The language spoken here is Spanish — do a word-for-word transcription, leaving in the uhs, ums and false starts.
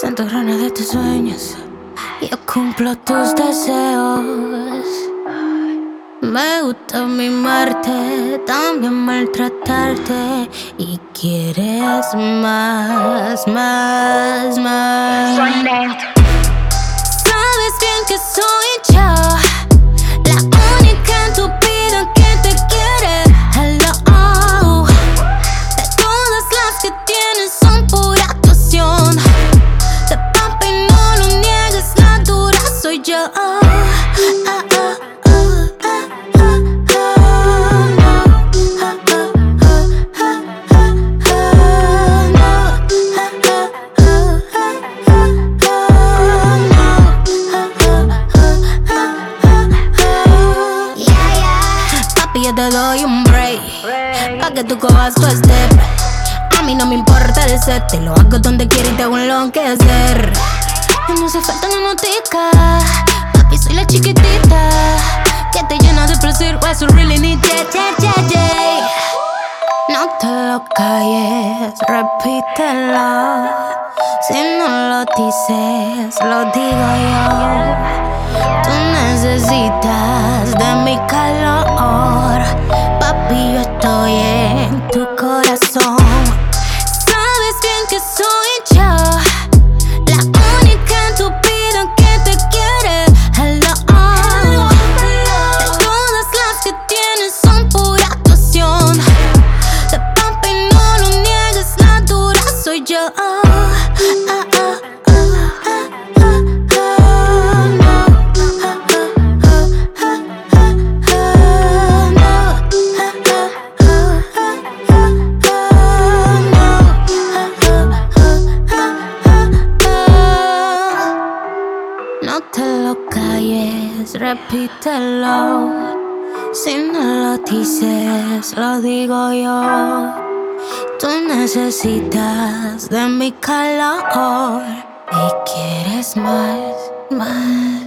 Santo grano de tus sueños, yo cumplo tus deseos. Me gusta mimarte, también maltratarte. Y quieres más, más, más. Sabes bien que soy yo la única en tu vida que te quiere. Hello. De todas las que tienes son pura actuación. De papi no lo niegues, la dura soy yo. Ah, ah, ah. Yo te doy un break pa' que tú cojas tu step. A mí no me importa el set, te lo hago donde quiera y te hago lo que hacer. No hace falta una notica, papi, soy la chiquitita que te llena de placer. Why so really need that, yeah, yeah, yeah. No te lo calles, repítelo. Si no lo dices, lo digo yo. Tú necesitas de mi calor, papi, yo estoy en tu corazón. Sabes bien que soy yo la única en tu vida que te quiere. Hello. De todas las que tienes son pura actuación. De papi no lo niegues, la dura soy yo. Ah, ah, ah. No te lo calles, repítelo. Si no lo dices, lo digo yo. Tú necesitas de mi calor y quieres más, más.